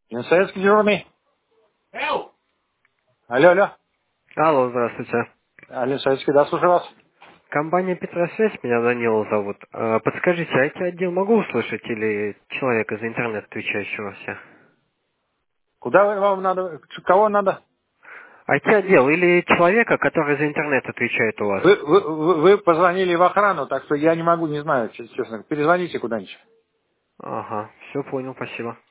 Советский дежурный. Алло, алло. Алло, здравствуйте. Алло, Советский, да, слушаю вас. Компания Петросвязь, меня Данила зовут. Подскажите, IT-отдел могу услышать или человека из интернета, отвечающего все? Куда вам надо, кого надо? IT-отдел или человека, который за интернет отвечает у вас? Вы позвонили в охрану, так что я не могу, не знаю, честно. Перезвоните куда-нибудь. Ага, все понял, спасибо.